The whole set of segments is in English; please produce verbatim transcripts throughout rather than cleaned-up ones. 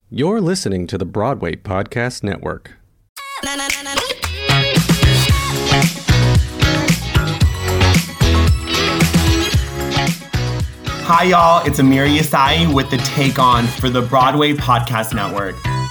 You're listening to the Broadway Podcast Network. Hi, y'all. It's Amir Yesai with the Take On for the Broadway Podcast Network.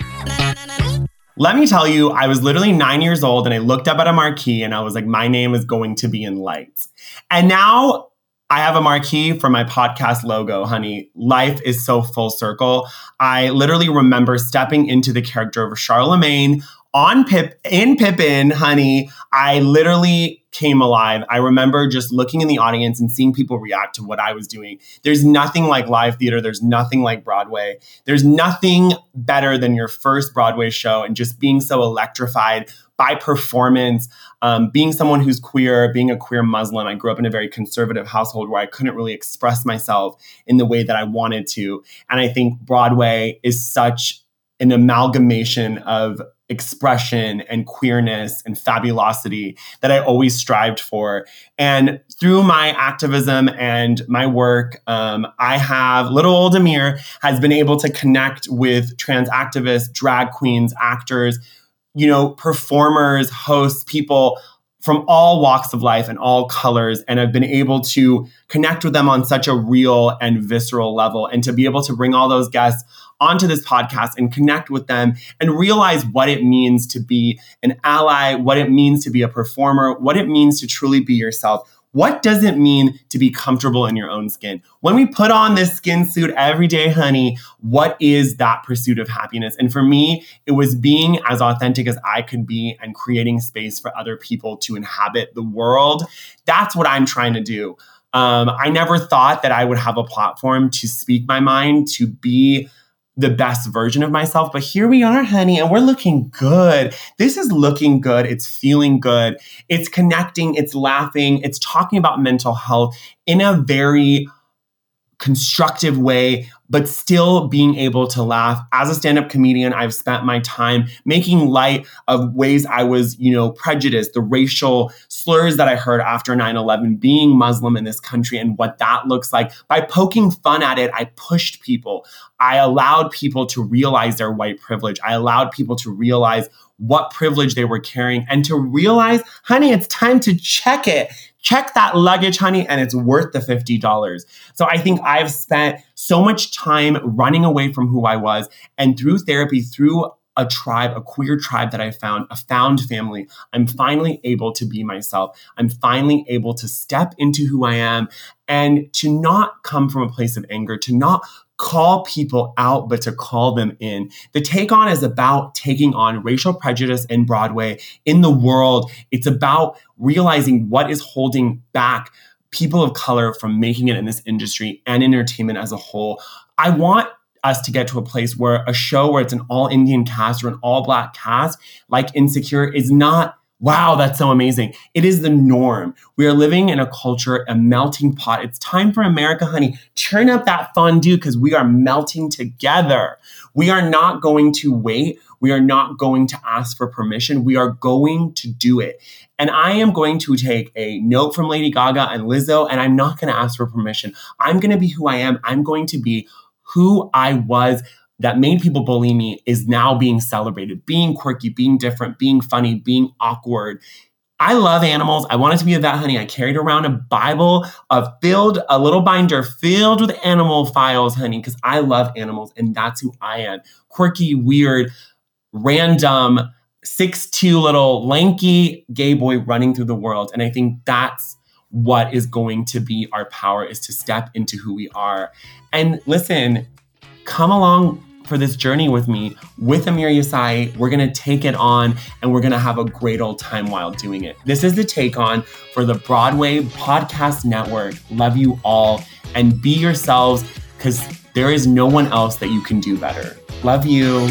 Let me tell you, I was literally nine years old and I looked up at a marquee and I was like, my name is going to be in lights. And now I have a marquee for my podcast logo, honey. Life is so full circle. I literally remember stepping into the character of Charlemagne on Pip in Pippin, honey. I literally came alive. I remember just looking in the audience and seeing people react to what I was doing. There's nothing like live theater. There's nothing like Broadway. There's nothing better than your first Broadway show and just being so electrified by performance, um, being someone who's queer, being a queer Muslim. I grew up in a very conservative household where I couldn't really express myself in the way that I wanted to. And I think Broadway is such an amalgamation of expression and queerness and fabulosity that I always strived for. And through my activism and my work, um, I have, little old Amir has been able to connect with trans activists, drag queens, actors, you know, performers, hosts, people from all walks of life and all colors, and I've been able to connect with them on such a real and visceral level, and to be able to bring all those guests onto this podcast and connect with them and realize what it means to be an ally, what it means to be a performer, what it means to truly be yourself. What does it mean to be comfortable in your own skin? When we put on this skin suit every day, honey, what is that pursuit of happiness? And for me, it was being as authentic as I could be and creating space for other people to inhabit the world. That's what I'm trying to do. Um, I never thought that I would have a platform to speak my mind, to be the best version of myself. But here we are, honey, and we're looking good. This is looking good. It's feeling good. It's connecting. It's laughing. It's talking about mental health in a very constructive way, but still being able to laugh. As a stand-up comedian, I've spent my time making light of ways I was, you know, prejudiced, the racial slurs that I heard after nine eleven, being Muslim in this country and what that looks like. By poking fun at it, I pushed people. I allowed people to realize their white privilege. I allowed people to realize what privilege they were carrying and to realize, honey, it's time to check it. Check that luggage, honey, and it's worth the fifty dollars. So I think I've spent so much time running away from who I was. And through therapy, through a tribe, a queer tribe that I found, a found family, I'm finally able to be myself. I'm finally able to step into who I am and to not come from a place of anger, to not call people out, but to call them in. The Take On is about taking on racial prejudice in Broadway, in the world. It's about realizing what is holding back people of color from making it in this industry and entertainment as a whole. I want us to get to a place where a show where it's an all Indian cast or an all Black cast, like Insecure, is not, wow, that's so amazing. It is the norm. We are living in a culture, a melting pot. It's time for America, honey. Turn up that fondue because we are melting together. We are not going to wait. We are not going to ask for permission. We are going to do it. And I am going to take a note from Lady Gaga and Lizzo, and I'm not going to ask for permission. I'm going to be who I am. I'm going to be who I was that made people bully me is now being celebrated, being quirky, being different, being funny, being awkward. I love animals. I wanted to be a vet, honey. I carried around a Bible of filled, a little binder filled with animal files, honey, because I love animals and that's who I am. Quirky, weird, random, six two little lanky gay boy running through the world. And I think that's what is going to be our power, is to step into who we are. And listen, come along for this journey with me, with Amir Yesai. We're going to take it on and we're going to have a great old time while doing it. This is the Take On for the Broadway Podcast Network. Love you all and be yourselves because there is no one else that you can do better. Love you.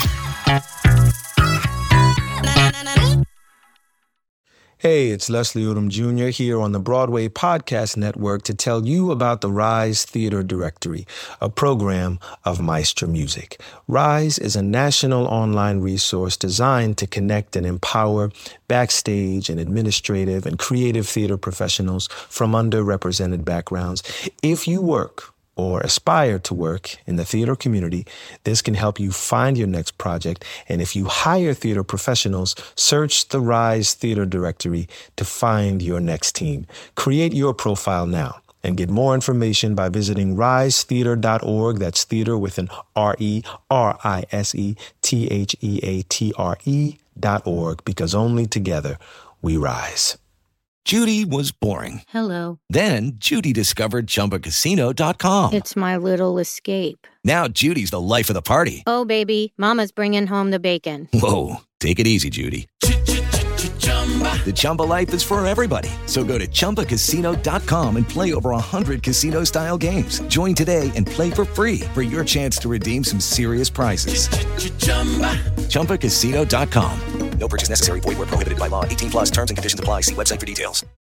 Hey, it's Leslie Odom Junior here on the Broadway Podcast Network to tell you about the Rise Theater Directory, a program of Maestro Music. Rise is a national online resource designed to connect and empower backstage and administrative and creative theater professionals from underrepresented backgrounds. If you work or aspire to work in the theater community, this can help you find your next project. And if you hire theater professionals, search the Rise Theater Directory to find your next team. Create your profile now and get more information by visiting rise theater dot org. That's theater with an R E, R I S E, T H E A T R E dot org, because only together we rise. Judy was boring. Hello. Then Judy discovered Chumba Casino dot com. It's my little escape. Now Judy's the life of the party. Oh, baby, mama's bringing home the bacon. Whoa, take it easy, Judy. The Chumba life is for everybody. So go to Chumba Casino dot com and play over one hundred casino-style games. Join today and play for free for your chance to redeem some serious prizes. Chumba Casino dot com. No purchase necessary. Void where prohibited by law. eighteen plus terms and conditions apply. See website for details.